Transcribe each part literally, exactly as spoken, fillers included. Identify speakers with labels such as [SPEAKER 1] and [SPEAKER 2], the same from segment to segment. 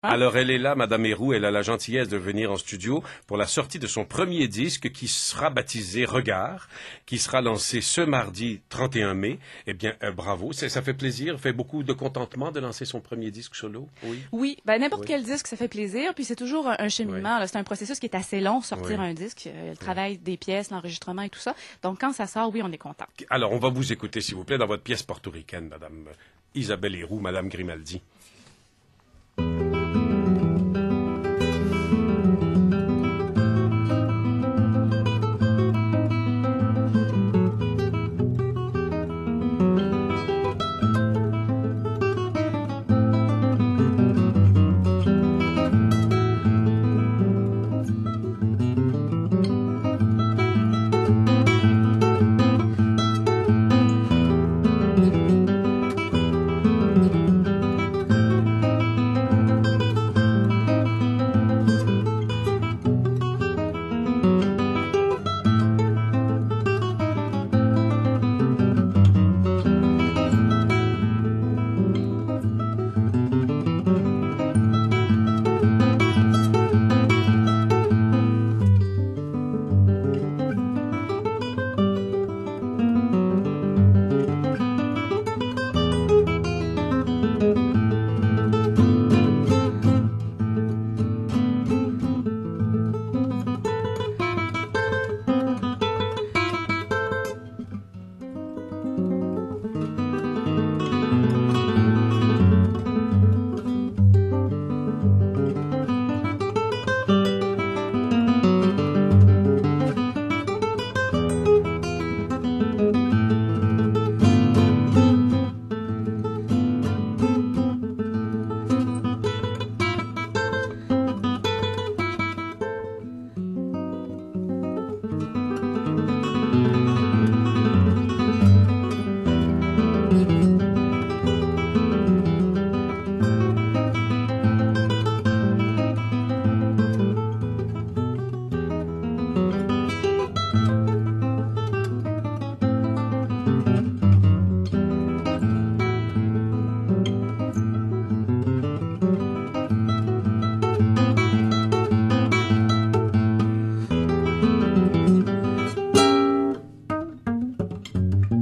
[SPEAKER 1] Alors, elle est là, Madame Héroux, elle a la gentillesse de venir en studio pour la sortie de son premier disque qui sera baptisé Regard, qui sera lancé ce mardi trente et un mai. Eh bien, euh, bravo, ça, ça fait plaisir, fait beaucoup de contentement de lancer son premier disque solo. Oui,
[SPEAKER 2] oui ben, n'importe
[SPEAKER 1] oui.
[SPEAKER 2] quel disque, ça fait plaisir, puis c'est toujours un, un cheminement. Oui. C'est un processus qui est assez long, sortir oui. un disque, euh, le travail oui. des pièces, l'enregistrement et tout ça. Donc, quand ça sort, oui, on est content.
[SPEAKER 1] Alors, on va vous écouter, s'il vous plaît, dans votre pièce portoricaine, Madame Isabelle Héroux, Madame Grimaldi.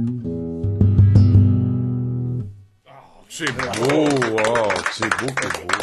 [SPEAKER 1] C'est beau, oh, c'est beau, c'est beau.